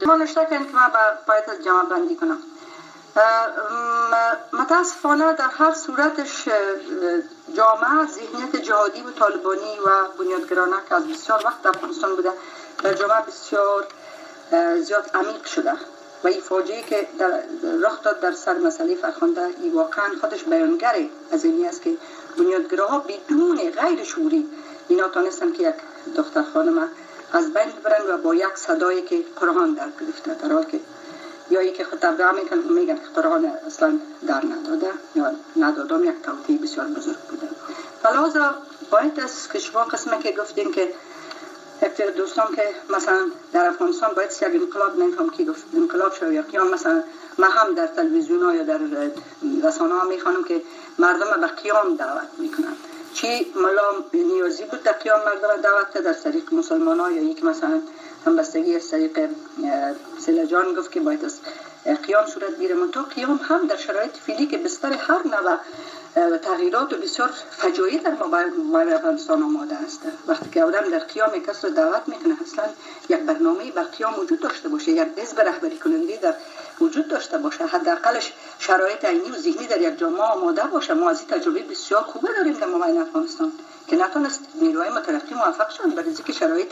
ما نشته که من باید جمع بندی کنم. متاسفانه در هر صورتش جامعه ذهنیت جهادی و طالبانی و بنیادگرانه که از بسیار وقت در افغانستان بوده در جامعه بسیار زیاد عمیق شده و این فاجعه که رخ داد در سر مسئله فرخنده این واقعا خودش بیانگر از اینی است که بنیادگراها بدون غیر شعوری اینا تانستن که یک دختر خانم از بین ببرن و با یک صدایی که قرآن در گرفته، در حال که یا ای که خطبه میگن که قرآن اصلا در نداده یا ندادم یک توطیه بسیار بزرگ بوده. فلازا باید از که شما قسمه که گفتین که یک دوستان که مثلا در افغانستان باید یک انقلاب نمیفهم که گفت انقلاب شد یا قیام، مثلا ما هم در تلویزیون ها یا در رسانه ها میخوانم که مردم به قیام دعوت میکنن. چی ملا نیازی بود در قیام مردم دعوت که در طریق مسلمان ها یا یک مثلا همبستگی از طریق سلجان گفت که باید از قیام صورت گیره، من تو قیام هم در شرایط فعلی که بستر هر نوع تغییرات و بسیار فجایع در مبین افغانستان آماده است. وقتی که آدم در قیام کس رو دعوت میکنه اصلا یک برنامه بر قیام وجود داشته باشه، یک حزب رهبری کننده در وجود داشته باشه، حداقلش شرایط عینی و ذهنی در یک جامعه آماده باشه. ما از این تجربه بسیار خوبه داریم در مبین افغانستان که نتونست نیروهای مترقی موفق شدن برای اینکه شرایط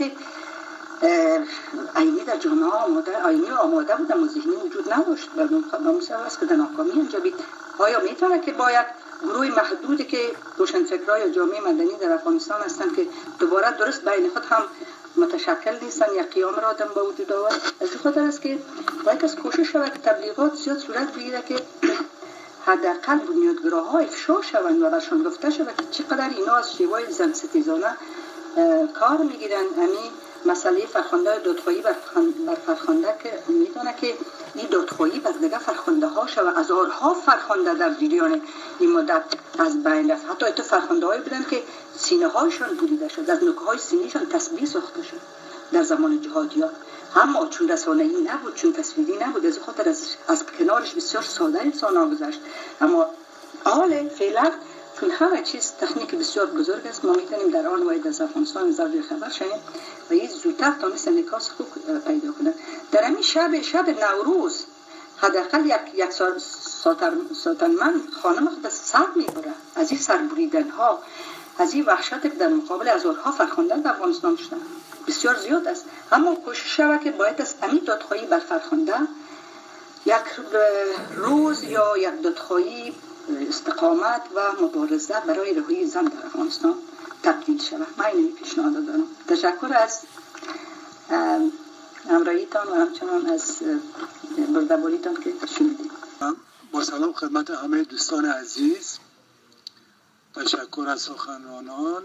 عینی در جامعه آماده بود اما ذهنی وجود نداشت و ناموسه است که در ناکامی انجامید. آیا میتونه که با یک گروه محدودی که روشنفکرای یا جامعه مدنی در افغانستان هستند که دوباره درست بین خود هم متشکل نیستن یک قیام را آدم با وجود آورد؟ از این خاطر است که باید از کوشش شود که تبلیغات زیاد صورت بگیره که حداقل بنیادگراها افشا شوند و برشان گفته شود که چقدر اینا از شیوه زن ستیزانه کار میگیرن. همین مسئله فرخنده دادخواهی بر فرخنده که میدونه که این دادخواهی بر دیگه فرخنده ها شود، هزارها فرخنده در جریان این مدت از بین رفت. حتی تو فرخنده هایی بودن که سینه هایشان بریده شد، از نوکه های سینهشان تسبیح ساخته شد در زمان جهادیان، اما چون رسانه‌ای نبود، چون تصویری نبود، از خاطر از کنارش بسیار ساده انسان ها گذشت. اما حال فعلا چون همه چیز تکنیک بسیار بزرگ است، ما میتونیم در آن واحد از افغانستان زرد خبر شویم و یه زودتر تانست انعکاس خوب پیدا کنه. در همین شب نوروز حداقل یک ساتنمن خانم خود سر میبره از این سربریدن ها، از این وحشت که در مقابل هزارها فرخنده در افغانستان شدن بسیار زیاد است. اما کوشش شود که باید از امید دادخواهی بر فرخنده یک روز یا یک دادخواهی استقامت و مبارزه برای رهایی زن در افغانستان تبدیل شود. من اینو پیشنهاد دارم. تشکر از همراهیتان و همچنان از برده‌باریتان که شنیدید. با سلام خدمت همه دوستان عزیز، تشکر از سخنرانان.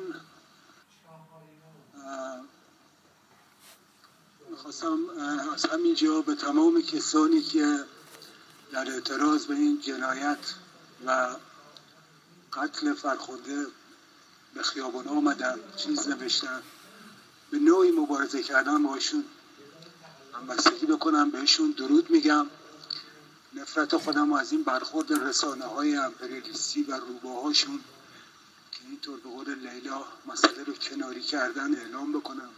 میخواستم از همینجا به تمام کسانی که در اعتراض به این جنایت و قتل فرخنده به خیابان آمدن چیز نوشتن، به نوعی مبارزه کردن باشون همبستگی بکنم، بهشون درود میگم. نفرت خودم از این برخورد رسانه های امپریالیستی و روباهاشون که اینطور به قول لیلا مسئله رو کناری کردن اعلام بکنم.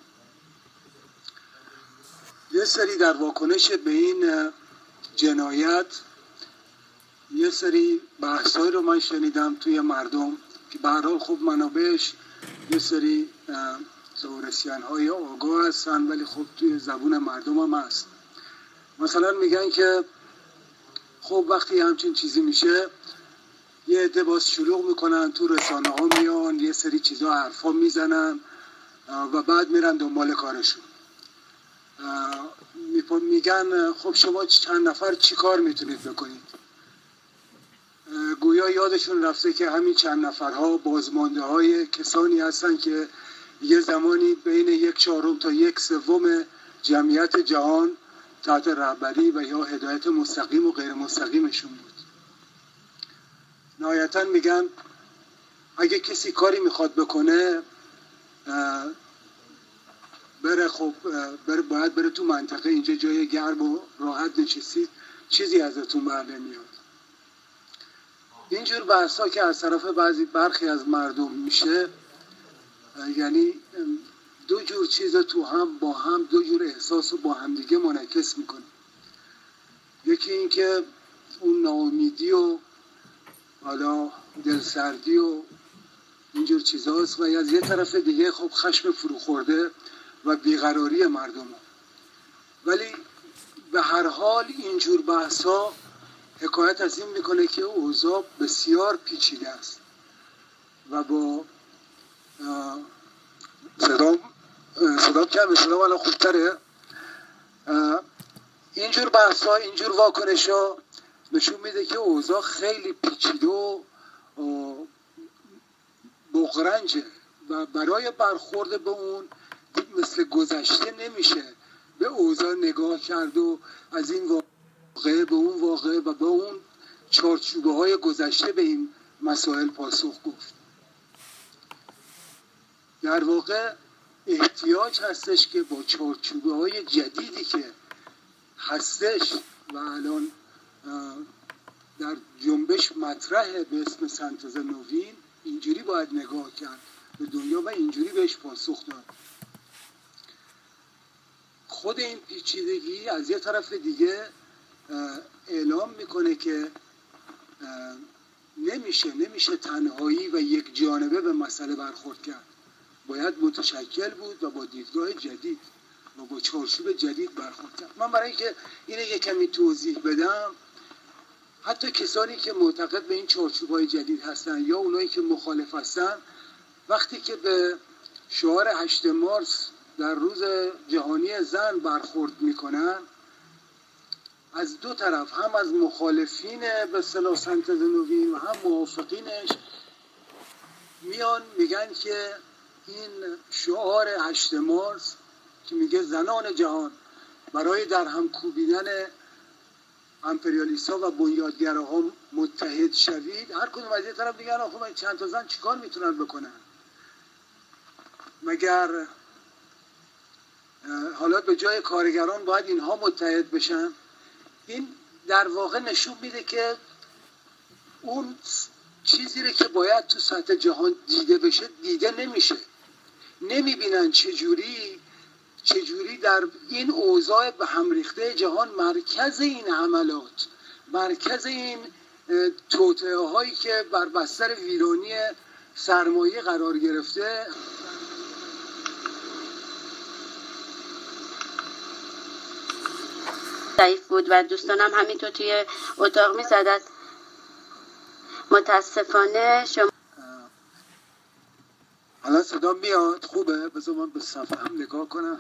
یه سری در واکنش به این جنایت یه سری بحثایی رو من شنیدم توی مردم که به هر حال خب منابعش یه سری زورسیان های آگاه هستن ولی خب توی زبون مردم هم هست. مثلا میگن که خب وقتی همچین چیزی میشه یه عده باز شلوغ میکنن تو رسانه ها، میان یه سری چیزا حرفا میزنن و بعد میرن دنبال کارشون. میگن خب شما چند نفر چی کار میتونید بکنید؟ گویا یادشون رفته که همین چند نفرها بازمانده های کسانی هستن که یه زمانی بین 1/4 تا 1/3 جمعیت جهان تحت رهبری و یا هدایت مستقیم و غیر مستقیمشون بود. نهایتا میگن اگه کسی کاری میخواد بکنه باید بره تو منطقه، اینجا جای گرم و راحت نشستید، چیزی ازتون بر نمیاد. اینجور بحثا که از طرف برخی از مردم میشه، یعنی دو جور چیز تو هم با هم دو جور احساس رو با همدیگه منعکس میکنه. یکی این که اون ناامیدی و حالا دلسردی و اینجور چیزاست و از یه طرف دیگه خب خشم فروخورده و بیقراری مردم. ولی به هر حال اینجور بحث ها حکایت از این میکنه که اوضاع بسیار پیچیده است و با صدام کمه، صدام الان خوبتره. اینجور بحث ها، اینجور واکنش ها نشون میده که اوضاع خیلی پیچیده و بغرنجه و برای برخورد به اون مثل گذشته نمیشه به اوضاع نگاه کرد و از این واقعه به اون واقعه و به اون چارچوبه های گذشته به این مسائل پاسخ گفت. در واقع احتیاج هستش که با چارچوبه های جدیدی که هستش و الان در جنبش مطرحه به اسم سنتز نوین، اینجوری باید نگاه کرد به دنیا و اینجوری بهش پاسخ داد. خود این پیچیدگی از یه طرف دیگه اعلام میکنه که نمیشه تنهایی و یک جانبه به مسئله برخورد کرد، باید متشکل بود و با دیدگاه جدید و با چارچوب جدید برخورد کرد. من برای اینکه اینو یک کمی توضیح بدم، حتی کسانی که معتقد به این چارچوب‌های جدید هستن یا اونایی که مخالف هستن، وقتی که به شعار 8 مارس در روز جهانی زن برخورد میکنن، از دو طرف، هم از مخالفین به اصطلاح سنتز نوین و هم موافقینش، میان میگن که این شعار 8 مارس که میگه زنان جهان برای در هم کوبیدن امپریالیست‌ها و بنیادگراها متحد شوید، هر کدوم از یه طرف میگن آخه چند تا زن چیکار میتونن بکنن؟ مگر حالا به جای کارگران باید اینها متحد بشن؟ این در واقع نشون میده که اون چیزی رو که باید تو سطح جهان دیده بشه دیده نمیشه. نمیبینن چجوری در این اوضاع به هم ریخته جهان مرکز این حملات، مرکز این توطئه هایی که بر بستر ویرانی سرمایه قرار گرفته، ضعیف بود و دوستانم همینطور توی اتاق می‌زدن. متاسفانه شما الان صدا میاد؟ خوبه؟ بذار من به صفحه هم نگاه کنم.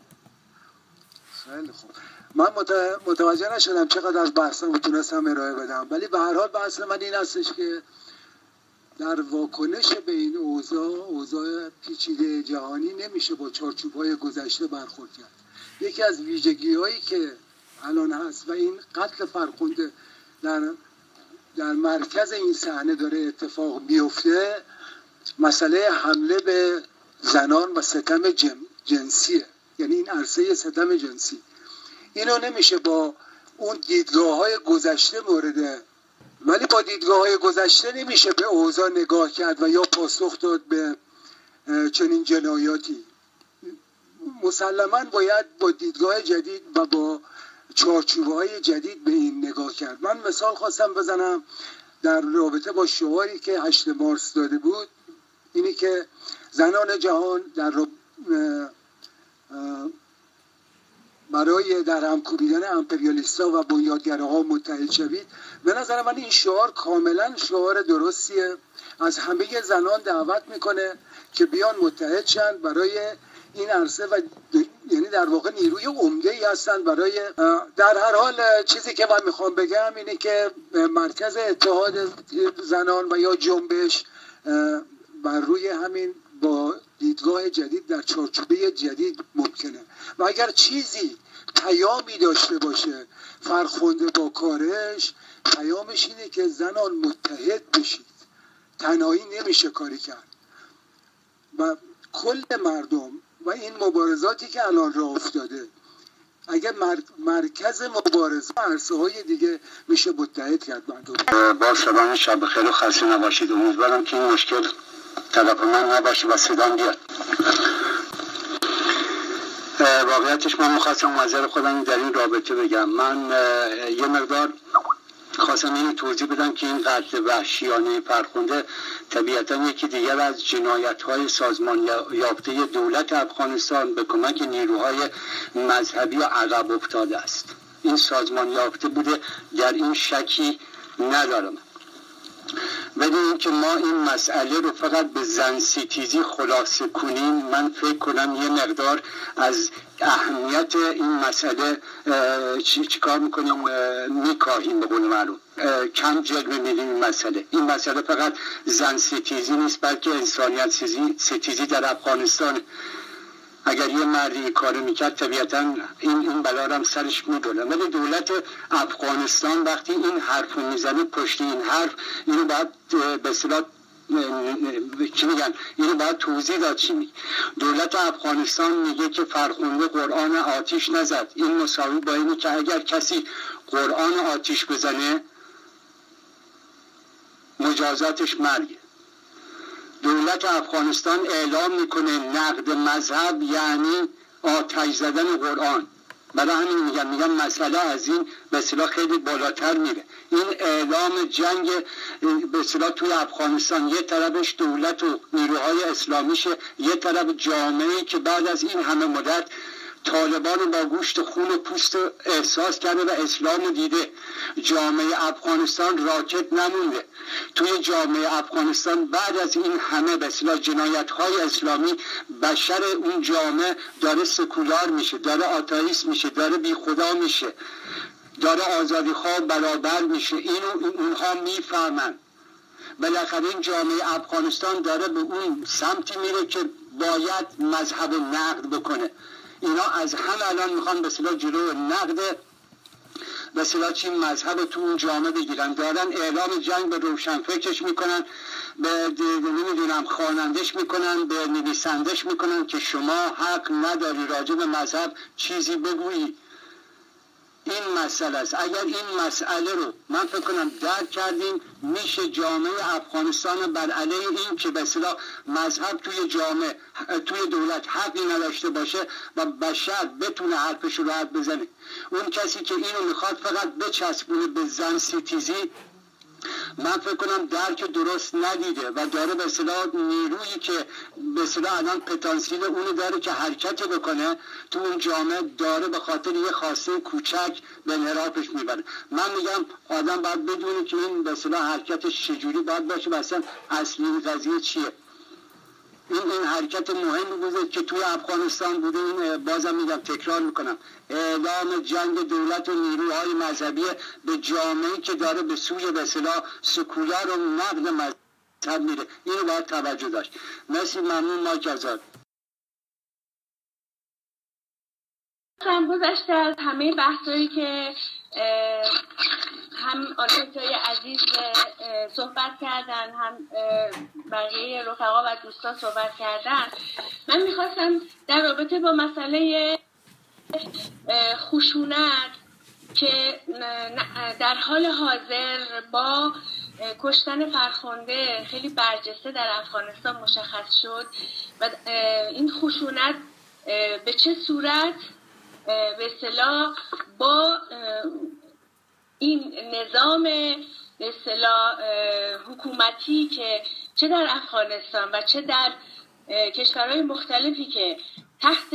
خیلی خوب. من متوجه نشدم چقدر از بحثم تونستم ارائه بدم، ولی به هر حال بحث من این هستش که در واکنش به این اوضاع پیچیده جهانی نمیشه با چارچوب‌های گذشته برخورد کرد. یکی از ویژگی‌هایی که الان هست و این قتل فرخنده در مرکز این صحنه داره اتفاق میفته، مسئله حمله به زنان و ستم جنسیه، یعنی این عرصه ستم جنسی. اینو نمیشه با اون دیدگاه‌های گذشته مورده، ولی با دیدگاه‌های گذشته نمیشه به اوضاع نگاه کرد و یا پاسخ داد به چنین جنایاتی. مسلماً باید با دیدگاه جدید و با چارچوب‌های جدید به این نگاه کرد. من مثال خواستم بزنم در رابطه با شعاری که 8 مارس داده بود، اینی که زنان جهان برای در هم کوبیدن امپریالیست‌ها و بنیادگراها متحد شوید. به نظر من این شعار کاملا شعار درستیه، از همه زنان دعوت میکنه که بیان متحد شن برای این عرصه و یعنی در واقع نیروی عمده‌ای هستن برای. در هر حال چیزی که من میخوام بگم اینه که مرکز اتحاد زنان و یا جنبش بر روی همین با دیدگاه جدید در چارچوبه جدید ممکنه و اگر چیزی پیامی داشته باشه فرخنده با کارش، پیامش اینه که زنان متحد بشید، تنهایی نمیشه کاری کرد و کل مردم و این مبارزاتی که الان راه افتاده، اگر مرکز مبارزه عرصه های دیگه میشه متحد کرد مردم. با سلام، شب بخیر و خسته نباشید. امیدوارم که این مشکل طرف من نباشه و صدام بیاد. واقعیتش من میخواستم نظر خودم در این رابطه بگم. من یه مقدار خواستم اینو توضیح بدم که این قتل وحشیانه فرخنده طبیعتا یکی دیگر از جنایت‌های سازمان یافته دولت افغانستان به کمک نیروهای مذهبی عقب افتاده است. این سازمان یافته بوده، در این شکی ندارم. بدون اینکه ما این مسئله رو فقط به زن ستیزی خلاصه کنیم، من فکر کنم یه مقدار از اهمیت این مسئله چیکار میکنیم، میکاهیم. به قول معروف کم جلوه میدیم این مسئله فقط زن ستیزی نیست، بلکه انسانیت ستیزی در افغانستان. اگر یه مردی کارو میکرد طبیعتا این بلا رو هم سرش میدونه. ولی دولت افغانستان وقتی این حرف رو میزنه، پشت این حرف اینو باید به اصطلاح چی میگن، اینو باید توضیح داد. چی میگه دولت افغانستان؟ میگه که فرخنده قرآن آتیش نزد. این مساوی با اینه که اگر کسی قرآن آتیش بزنه مجازاتش مرگه. دولت افغانستان اعلام میکنه نقد مذهب یعنی آتش زدن قرآن. برای همین میگم مسئله از این به اصطلاح خیلی بالاتر میره. این اعلام جنگ به اصطلاح توی افغانستان، یه طرفش دولت و نیروهای اسلامیشه، یه طرف جامعه‌ای که بعد از این همه مدت طالبان با گوشت خون و پوست احساس کرده و اسلام دیده. جامعه افغانستان راکت نمونده. توی جامعه افغانستان بعد از این همه به اصطلاح جنایت‌های اسلامی، بشر اون جامعه داره سکولار میشه، داره آتئیست میشه، داره بی خدا میشه، داره آزادیخواه برابر میشه. اینو اونها میفهمن. بالاخره این جامعه افغانستان داره به اون سمتی میره که باید مذهب نقد بکنه. اینا از هم الان میخوان به اصطلاح جلو نقد به اصطلاح چی مذهب تو اون جامعه بگیرن. دارن اعلام جنگ به روشنفکرش میکنن، به نمیدونم خوانندش میکنن، به نویسندش میکنن که شما حق نداری راجع به مذهب چیزی بگویی. این مسئله است. اگر این مسئله رو من فکر کنم درک کردیم، میشه جامعه افغانستان بر علیه این که به اصطلاح مذهب توی جامعه توی دولت حقی نداشته باشه و بشر بتونه حرفش رو راحت بزنه. اون کسی که اینو میخواد فقط بچسبونه به زن ستیزی، من فکر کنم درک درست ندیده و داره به اصطلاح نیرویی که به اصطلاح الان پتانسیل اونو داره که حرکت بکنه تو اون جامعه، داره به خاطر یه خواسته کوچک به انحرافش میبره. من میگم آدم باید بدونه که این به اصطلاح حرکتش چجوری باید باشه و اصلا اصلی قضیه چیه. این حرکت مهمی بوده که توی افغانستان بوده. این بازم میگم، تکرار میکنم، اعلام جنگ دولت و نیروهای مذهبی به جامعه‌ای که داره به سوی به اصطلاح سکولار و نقد مذهب میره. اینو باید توجه داشت. مرسی، ممنون. مایک آزاد. گذشته از همه بحثایی که هم آنتای عزیز صحبت کردن، هم بقیه رفقا و دوستان صحبت کردن، من میخواستم در رابطه با مسئله خشونت که در حال حاضر با کشتن فرخنده خیلی برجسته در افغانستان مشخص شد و این خشونت به چه صورت به اصطلاح با این نظام به اصطلاح حکومتی که چه در افغانستان و چه در کشورهای مختلفی که تحت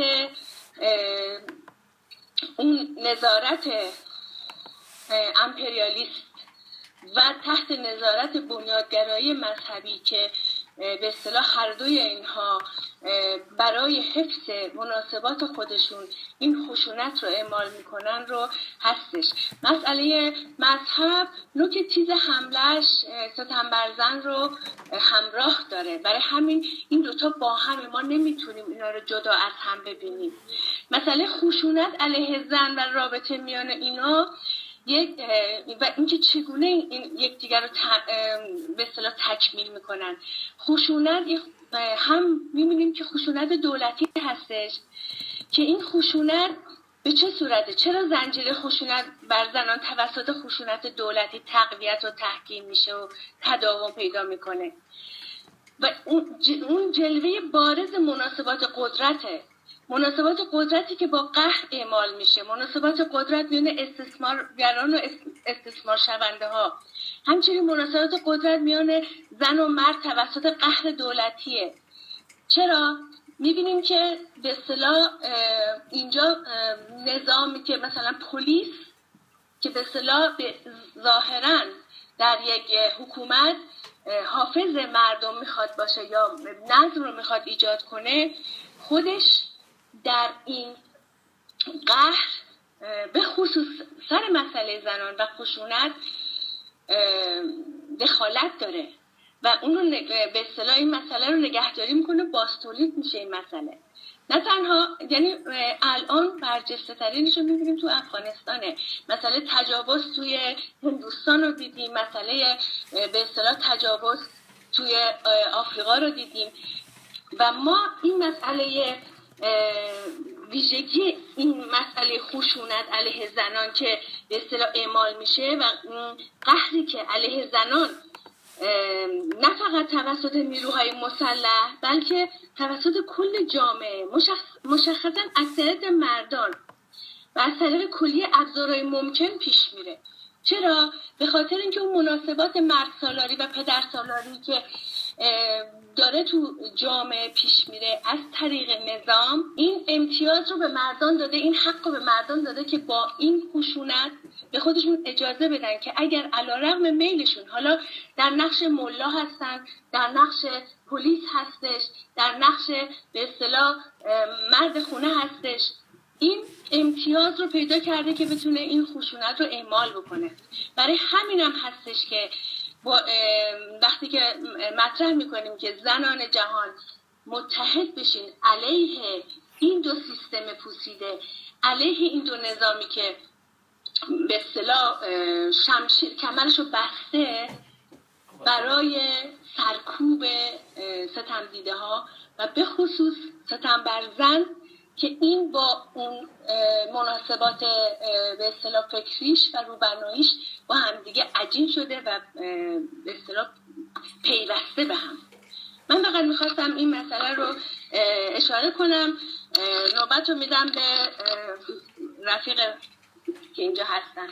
اون نظارت امپریالیست و تحت نظارت بنیادگرایی مذهبی که به اصطلاح هر دوی اینها برای حفظ مناسبات خودشون این خشونت رو اعمال میکنن رو هستش. مسئله مذهب نوک تیز حملش ستمبرزن رو همراه داره. برای همین این دوتا با هم، ما نمیتونیم اینا رو جدا از هم ببینیم. مسئله خشونت علیه زن و رابطه میان اینا و اینکه چگونه این یکدیگر رو به اصطلاح تکمیل میکنن. خشونت هم میبینیم که خشونت دولتی هستش که این خشونت به چه صورته؟ چرا زنجیره خشونت بر زنان توسط خشونت دولتی تقویت و تحکیم میشه و تداوم پیدا میکنه و اون جلوه بارز مناسبات قدرته مناسبات قدرتی که با قهر اعمال میشه، مناسبات قدرت میان استثمارگران و استثمار شونده ها، همچنین مناسبات قدرت میان زن و مرد توسط قهر دولتیه. چرا؟ میبینیم که به اصطلاح اینجا نظامی که مثلا پلیس که به اصطلاح ظاهراً در یک حکومت حافظ مردم میخواد باشه یا نظم رو میخواد ایجاد کنه، خودش در این قهر به خصوص سر مسئله زنان و خشونت دخالت داره و اون رو به اصطلاح این مسئله رو نگهداری میکنه، باستولید میشه این مسئله. نه تنها، یعنی الان برجسته ترینش رو میبینیم تو افغانستانه، مسئله تجاوز توی هندوستان رو دیدیم، مسئله به اصطلاح تجاوز توی آفریقا رو دیدیم و ما این مسئله ویژگی این مسئله خشونت علیه زنان که به اصطلاح اعمال میشه و قهری که علیه زنان نه فقط توسط نیروهای مسلح بلکه توسط کل جامعه، مشخصا اکثریت مردان و از طریق کلیه ابزارهای ممکن پیش میره. چرا؟ به خاطر اینکه اون مناسبات مرد سالاری و پدر سالاری که داره تو جامعه پیش میره از طریق نظام، این امتیاز رو به مردان داده، این حق رو به مردان داده که با این خشونت به خودشون اجازه بدن که اگر علیرغم میلشون، حالا در نقش ملا هستن، در نقش پلیس هستش، در نقش به اصطلاح مرد خونه هستش، این امتیاز رو پیدا کرده که بتونه این خشونت رو اعمال بکنه. برای همینم هستش که وقتی که مطرح میکنیم که زنان جهان متحد بشین علیه این دو سیستم پوسیده، علیه این دو نظامی که به اصطلاح شمشیر کمرشو بسته برای سرکوب ستم دیده ها و به خصوص ستم بر زن که این با اون مناسبات به اصطلاح فکریش و روبرناییش با همدیگه عجین شده و به اصطلاح پیوسته به هم. من فقط میخواستم این مسئله رو اشاره کنم. نوبت رو میدم به رفیق که اینجا هستن.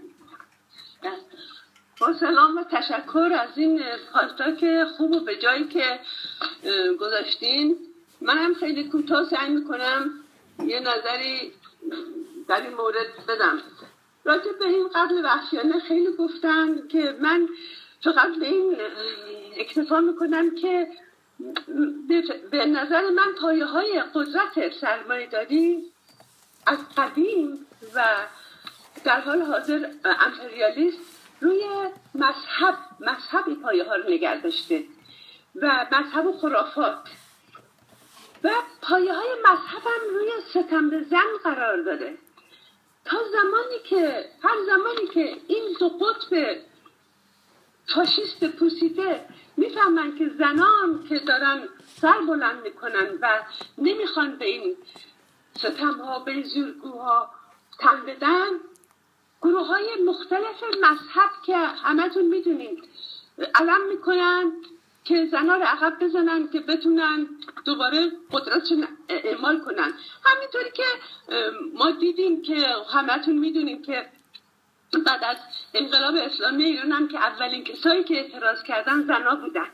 با سلام و تشکر از این پاسخ خوب و به جایی که گذاشتین. من هم خیلی کوتاه سعی میکنم یه نظری در این مورد بدم. راجع به این قتل وحشیانه خیلی گفتن که من فقط به این اکتفا میکنم که به نظر من پایه های قدرت سرمایه‌داری از قدیم و در حال حاضر امپریالیست روی مذهبی پایه ها رو نگه داشته و مذهب و خرافات و پایه های مذهب هم روی ستم به زن قرار داده. تا هر زمانی که این دو قطب فاشیست پوسیده میفهمن که زنان که دارن سر بلند میکنن و نمیخوان به این ستم ها، به این زورگوها تن بدن، گروه های مختلف مذهب که همتون میدونید علم میکنن که زنها رو عقب بزنن که بتونن دوباره قدرتشون اعمال کنن. همینطوری که ما دیدیم که همتون میدونیم که بعد از انقلاب اسلامی ایران هم که اولین کسایی که اعتراض کردن زنها بودن.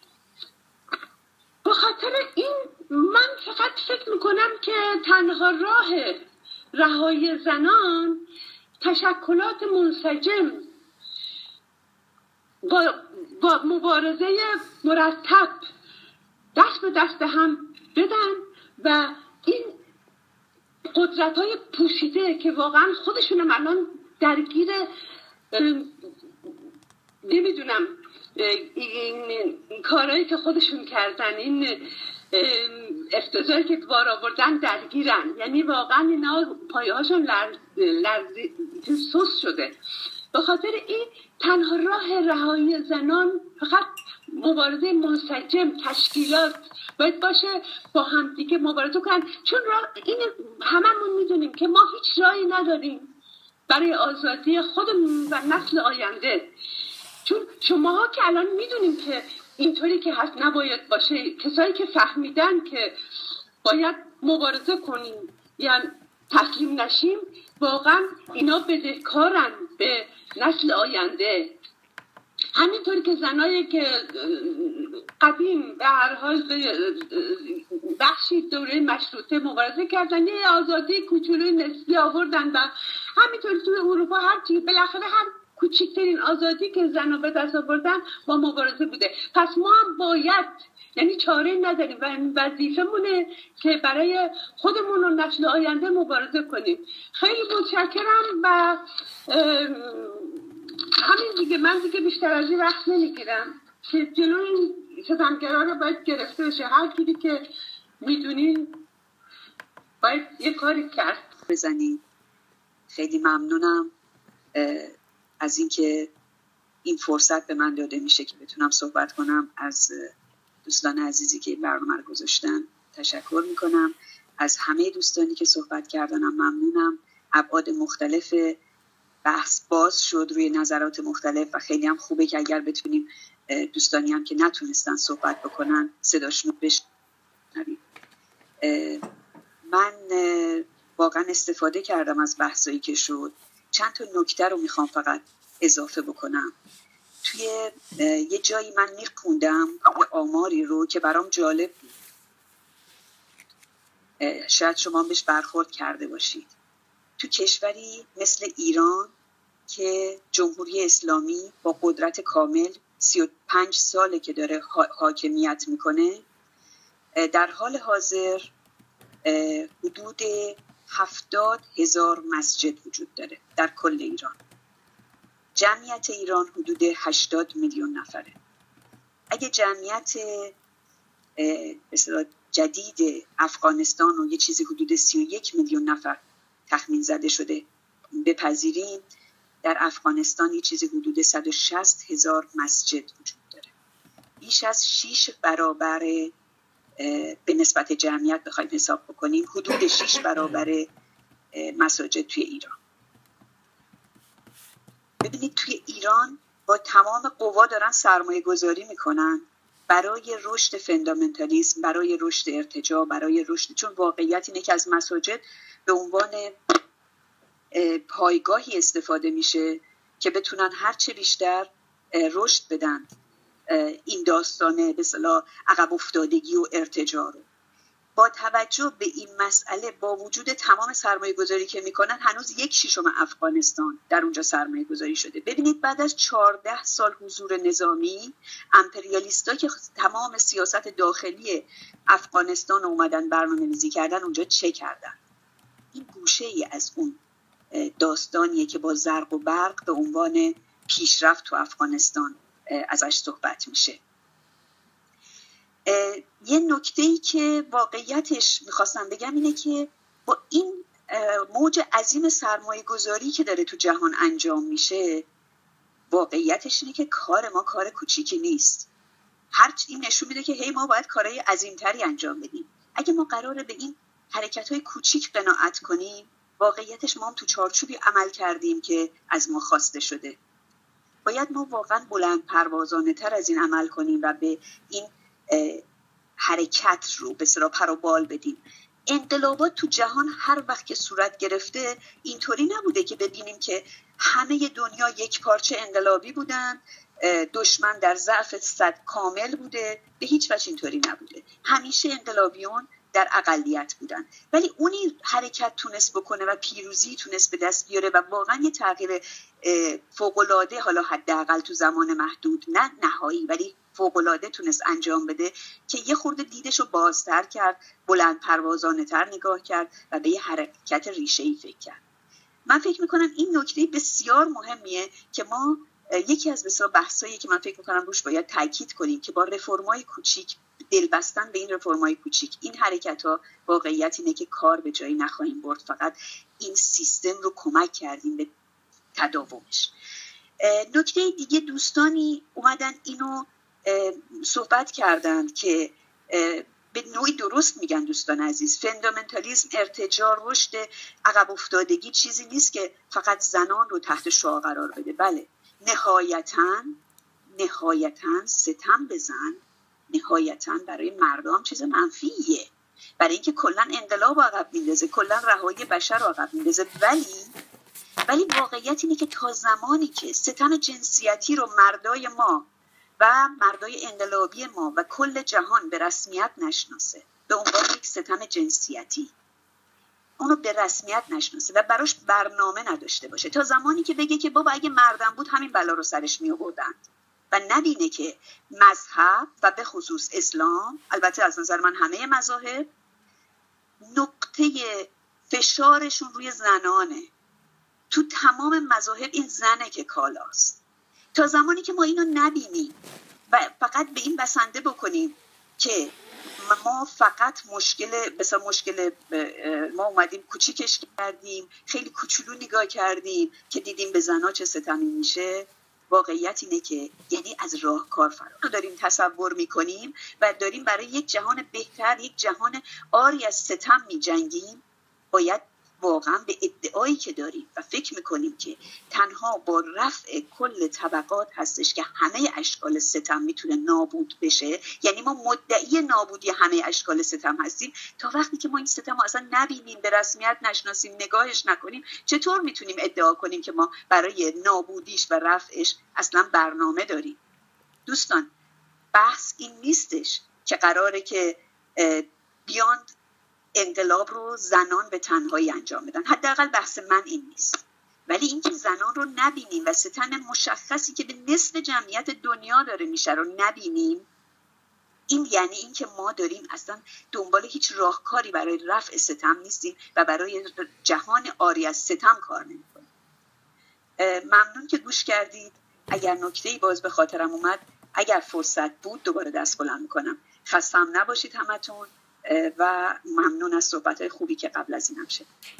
به خاطر این من فقط فکر میکنم که تنها راه رهایی زنان تشکلات منسجم با مبارزه مرتب دست به دست هم بدن و این قدرت‌های پوشیده که واقعا خودشون هم الان درگیر نمیدونم این کارهایی که خودشون کردن، این افتضاحی که بار آوردن درگیرن، یعنی واقعا اینا پایه‌هاشون سوس شده. به خاطر این تنها راه رهایی زنان فقط مبارزه منسجم، تشکیلات باید باشه با هم دیگه مبارزه کنن، چون این هممون میدونیم که ما هیچ راهی نداریم برای آزادی خودمون و نسل آینده. چون شماها که الان میدونیم که اینطوری که هست نباید باشه، کسایی که فهمیدن که باید مبارزه کنیم یا تسلیم نشیم، واقعا اینا بدهکارن به نسل آینده. همینطوری که زنایی که قدیم به هر حال بخشی دوره مشروطه مبارزه کردن، یه آزادی کوچولوی نسبی آوردن و همینطوری توی اروپا هرچی بالاخره هر کوچکترین آزادی که زنها به دست آوردن با مبارزه بوده. پس ما هم باید، یعنی چاره نداریم و وظیفمونه که برای خودمون و نسل آینده مبارزه کنیم. خیلی متشکرم و همین دیگه، من دیگه بیشتر از این وقت نمیگیرم که جلوی این ستمگرا رو باید گرفته بشه. هر کاری که میدونین باید یه کاری کرد. بزنید. خیلی ممنونم از اینکه این فرصت به من داده میشه که بتونم صحبت کنم. از دوستان عزیزی که برنامه رو گذاشتن تشکر میکنم. از همه دوستانی که صحبت کردنم ممنونم. ابعاد مختلف بحث باز شد روی نظرات مختلف و خیلی هم خوبه که اگر بتونیم دوستانی هم که نتونستن صحبت بکنن صداشون رو بشنویم. من واقعا استفاده کردم از بحثایی که شد. چند تا نکته رو میخوام فقط اضافه بکنم. توی یه جایی من میخوندم یه آماری رو که برام جالب بود، شاید شما بهش برخورد کرده باشید. تو کشوری مثل ایران که جمهوری اسلامی با قدرت کامل 35 ساله که داره حاکمیت میکنه، در حال حاضر حدود 70,000 مسجد وجود داره در کل ایران. جمعیت ایران حدود 80 میلیون نفره. اگه جمعیت مثلا جدید افغانستان رو یه چیزی حدود 31 میلیون نفر تخمین زده شده بپذیریم، در افغانستان یه چیزی حدود 160,000 مسجد وجود داره. بیش از 6 برابر به نسبت جمعیت بخوایم حساب بکنیم، حدود 6 برابر مساجد توی ایران. ببینید توی ایران با تمام قوا دارن سرمایه گذاری میکنن برای رشد فاندامنتالیسم، برای رشد ارتجاع، برای رشد، چون واقعیت اینه که از مساجد به عنوان پایگاهی استفاده میشه که بتونن هرچه بیشتر رشد بدن این داستانه به اصطلاح عقب افتادگی و ارتجاع رو. با توجه به این مسئله، با وجود تمام سرمایه گذاری که میکنن، هنوز 1/6 افغانستان در اونجا سرمایه گذاری شده. ببینید بعد از 14 سال حضور نظامی، امپریالیستا که تمام سیاست داخلی افغانستان اومدن برنامه‌ریزی کردن، اونجا چه کردن؟ این گوشه ای از اون داستانیه که با زرق و برق به عنوان پیشرفت تو افغانستان ازش صحبت میشه. یه نکته‌ای که واقعیتش میخواستم بگم اینه که با این موج عظیم سرمایه گذاری که داره تو جهان انجام میشه، واقعیتش اینه که کار ما کار کوچیکی نیست. این نشون میده که هی ما باید کارهای عظیمتری انجام بدیم. اگه ما قراره به این حرکت‌های کوچیک قناعت کنیم، واقعیتش ما هم تو چارچوبی عمل کردیم که از ما خواسته شده. باید ما واقعا بلند پروازانه تر از این عمل کنیم و به این حرکت رو به اصطلاح پر و بال بدیم. انقلابات تو جهان هر وقت که صورت گرفته اینطوری نبوده که ببینیم که همه دنیا یک پارچه انقلابی بودن، دشمن در ضعف صد کامل بوده. به هیچ وجه اینطوری نبوده. همیشه انقلابیون در اقلیت بودن، ولی اونی حرکت تونست بکنه و پیروزی تونست به دست بیاره و واقعا یه تغییر فوق‌العاده، حالا حداقل تو زمان محدود، نه نهایی ولی فوق‌العاده تونست انجام بده که یه خورده دیدشو بازتر کرد، بلند پروازانه تر نگاه کرد و به یه حرکت ریشه‌ای فکر کرد. من فکر میکنم این نکته بسیار مهمیه که ما یکی از بسیار بحثایی که من فکر میکنم روش باید تاکید کنیم که با رفرم‌های کوچیک، دل بستن به این رفرم‌های کوچیک، این حرکت‌ها، واقعیت اینه که کار به جایی نخواهیم برد، فقط این سیستم رو کمک کردیم به تداومش. نکته دیگه، دوستانی اومدن اینو صحبت کردند که به نوعی درست میگن دوستان عزیز، فاندامنتالیسم، ارتجاع، رشد، عقب افتادگی چیزی نیست که فقط زنان رو تحت شعاع قرار بده. بله، نهایتاً ستم به زن نهایتاً برای مردم چیز منفیه. برای اینکه کلا انقلاب عقب میندازه، کلا رهایی بشر عقب میندازه. ولی واقعیت اینه که تا زمانی که ستم جنسیتی رو مردای ما و مردای انقلابی ما و کل جهان به رسمیت نشناسه، به عنوان یک ستم جنسیتی اونو به رسمیت نشناسه و براش برنامه نداشته باشه، تا زمانی که بگه که بابا اگه مردم بود همین بلا رو سرش می آوردن و نبینه که مذهب و به خصوص اسلام، البته از نظر من همه مذاهب، نقطه فشارشون روی زنانه. تو تمام مذاهب این زنه که کالاست. تا زمانی که ما اینو نبینیم و فقط به این بسنده بکنیم که ما فقط مشکل ما اومدیم کوچیکش کردیم، خیلی کوچولو نگاه کردیم که دیدیم به زنا چه ستمی میشه، واقعیت اینه که یعنی از راهکار فرار داریم تصور میکنیم و داریم برای یک جهان بهتر، یک جهان آری از ستم میجنگیم. باید واقعا به ادعایی که داریم و فکر میکنیم که تنها با رفع کل طبقات هستش که همه اشکال ستم میتونه نابود بشه، یعنی ما مدعی نابودی همه اشکال ستم هستیم، تا وقتی که ما این ستم رو اصلا نبینیم، به رسمیت نشناسیم، نگاهش نکنیم، چطور میتونیم ادعا کنیم که ما برای نابودیش و رفعش اصلا برنامه داریم؟ دوستان، بحث این نیستش که قراره که بیاند انقلاب رو زنان به تنهایی انجام بدن، حداقل بحث من این نیست. ولی اینکه زنان رو نبینیم و ستم مشخصی که به نصف جمعیت دنیا داره میشه رو نبینیم، این یعنی اینکه ما داریم اصلا دنبال هیچ راهکاری برای رفع ستم نیستیم و برای جهان آری از ستم کار نمی‌کنیم. ممنون که گوش کردید. اگر نکته‌ای باز به خاطرم اومد، اگر فرصت بود دوباره دست بلند می‌کنم. خسته‌ام نباشید همتون و ممنون از صحبت‌های خوبی که قبل از اینم شد.